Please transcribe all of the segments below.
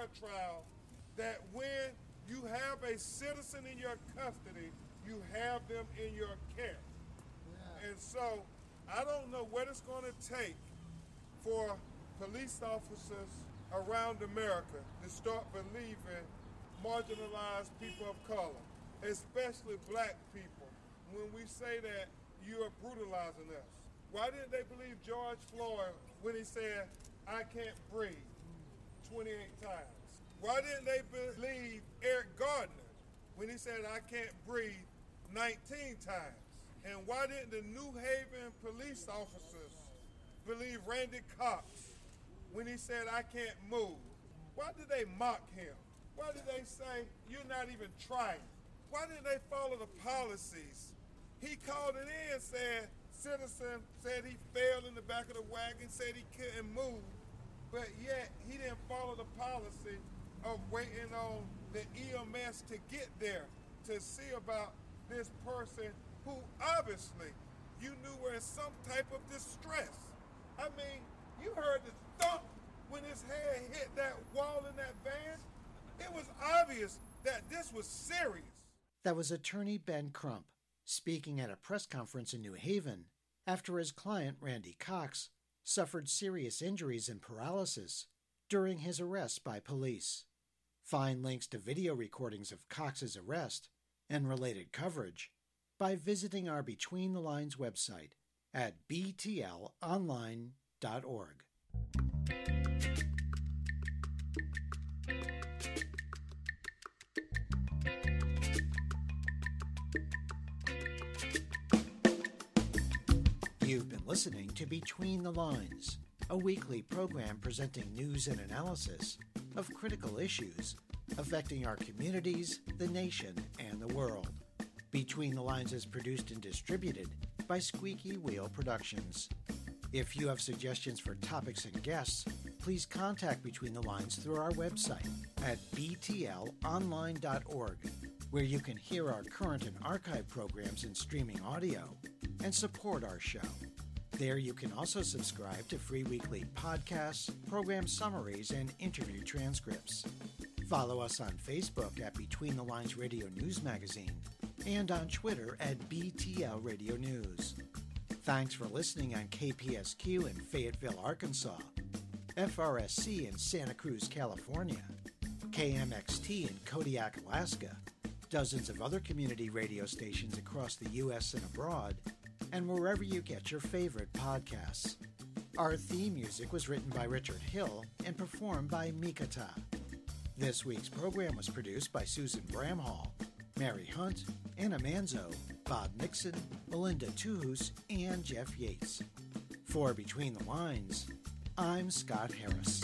Floyd trial, that when you have a citizen in your custody, you have them in your care. Yeah. And so I don't know what it's going to take for police officers around America to start believing marginalized people of color, especially black people, when we say that you are brutalizing us. Why didn't they believe George Floyd when he said, "I can't breathe" 28 times? Why didn't they believe Eric Gardner when he said, "I can't breathe" 19 times? And why didn't the New Haven police officers believe Randy Cox when he said, "I can't move"? Why did they mock him? Why did they say, "You're not even trying"? Why didn't they follow the policies? He called it in, said, citizen said he fell in the back of the wagon, said he couldn't move, but yet he didn't follow the policy of waiting on the EMS to get there to see about this person who obviously you knew were in some type of distress. I mean, you heard the thump when his head hit that wall in that van. It was obvious that this was serious. That was attorney Ben Crump speaking at a press conference in New Haven after his client, Randy Cox, suffered serious injuries and paralysis during his arrest by police. Find links to video recordings of Cox's arrest and related coverage by visiting our Between the Lines website at btlonline.org. You've been listening to Between the Lines, a weekly program presenting news and analysis of critical issues affecting our communities, the nation, and the world. Between the Lines is produced and distributed by Squeaky Wheel Productions. If you have suggestions for topics and guests, please contact Between the Lines through our website at btlonline.org, where you can hear our current and archive programs in streaming audio and support our show. There you can also subscribe to free weekly podcasts, program summaries, and interview transcripts. Follow us on Facebook at Between the Lines Radio News Magazine and on Twitter at BTL Radio News. Thanks for listening on KPSQ in Fayetteville, Arkansas, FRSC in Santa Cruz, California, KMXT in Kodiak, Alaska, dozens of other community radio stations across the U.S. and abroad, and wherever you get your favorite podcasts. Our theme music was written by Richard Hill and performed by Mikata. This week's program was produced by Susan Bramhall, Mary Hunt, Anna Manzo, Bob Nixon, Melinda Tuhus, and Jeff Yates. For Between the Lines, I'm Scott Harris.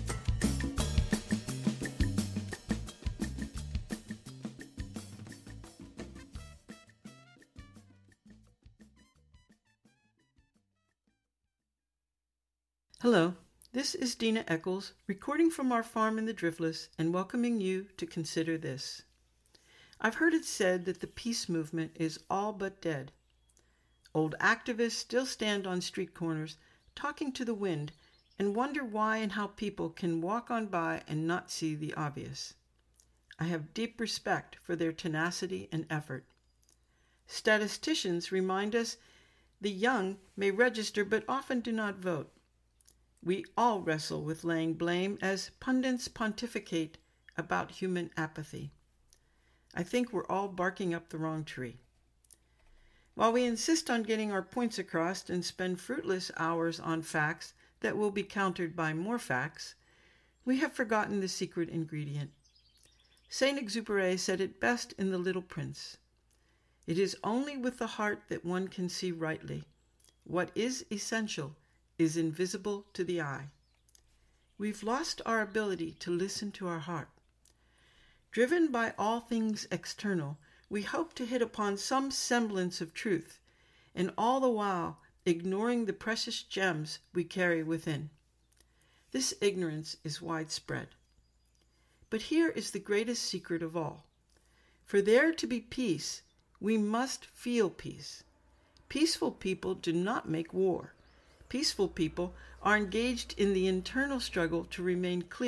Hello, this is Dina Eccles, recording from our farm in the Driftless and welcoming you to consider this. I've heard it said that the peace movement is all but dead. Old activists still stand on street corners talking to the wind and wonder why and how people can walk on by and not see the obvious. I have deep respect for their tenacity and effort. Statisticians remind us the young may register but often do not vote. We all wrestle with laying blame as pundits pontificate about human apathy. I think we're all barking up the wrong tree. While we insist on getting our points across and spend fruitless hours on facts that will be countered by more facts, we have forgotten the secret ingredient. Saint-Exupéry said it best in The Little Prince. It is only with the heart that one can see rightly. What is essential is invisible to the eye. We've lost our ability to listen to our heart. Driven by all things external, we hope to hit upon some semblance of truth, and all the while ignoring the precious gems we carry within. This ignorance is widespread. But here is the greatest secret of all. For there to be peace, we must feel peace. Peaceful people do not make war. Peaceful people are engaged in the internal struggle to remain clear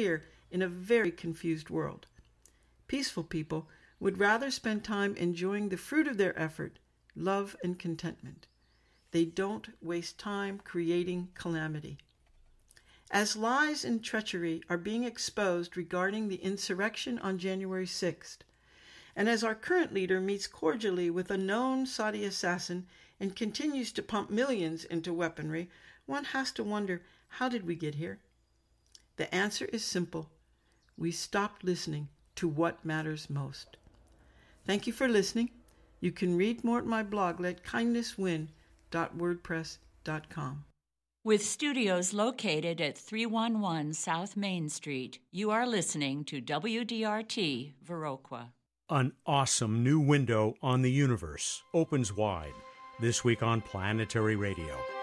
in a very confused world. Peaceful people would rather spend time enjoying the fruit of their effort, love and contentment. They don't waste time creating calamity. As lies and treachery are being exposed regarding the insurrection on January 6th, and as our current leader meets cordially with a known Saudi assassin and continues to pump millions into weaponry, one has to wonder, how did we get here? The answer is simple. We stopped listening to what matters most. Thank you for listening. You can read more at my blog, letkindnesswin.wordpress.com. With studios located at 311 South Main Street, you are listening to WDRT Viroqua. An awesome new window on the universe opens wide this week on Planetary Radio.